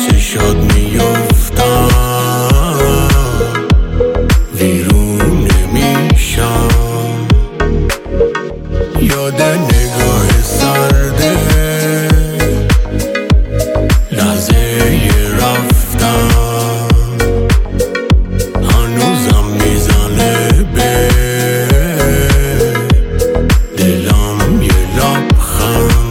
چشات میفتم ویرون نمیشم یاد نگاه سرده لحظه رفتم هنوزم میزنه به دلم یه لبخند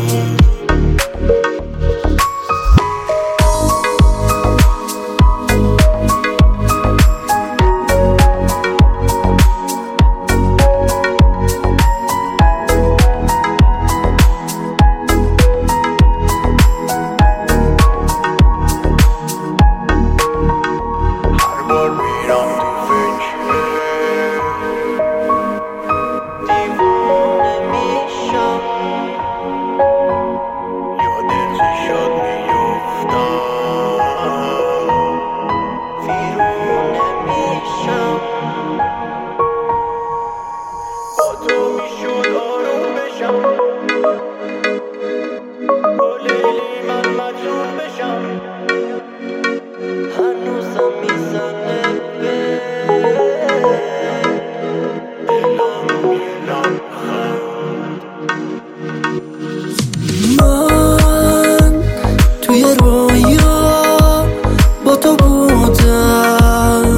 من توی رویا با تو بودم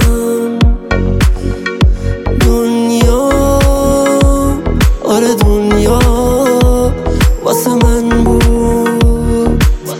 دنیا آره دنیا واسه من بود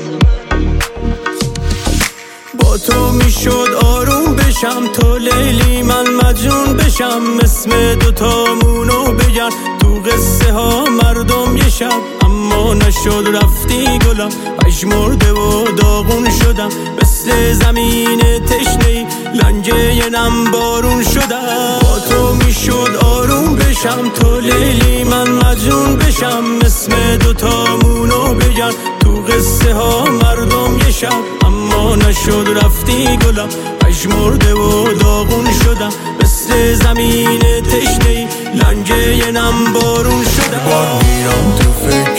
با تو میشد آروم بشم تو لیلی من مجنون بشم اسم دوتامونو بگن تو قصه ها مردم یه شب اما نشد رفتی گلم پژمرده و داغون شدم مثل زمین تشنه‌ای لنگه نم بارون شدم با تو میشد آروم بشم تو لیلی من مجنون بشم اسم دوتامونو بگن تو قصه ها مردم یه شب اما نشد رفتی گلم پژمرده و داغون شدم مثل زمین تشنه‌ای لنگه نم بارون شدم میرم تو فکر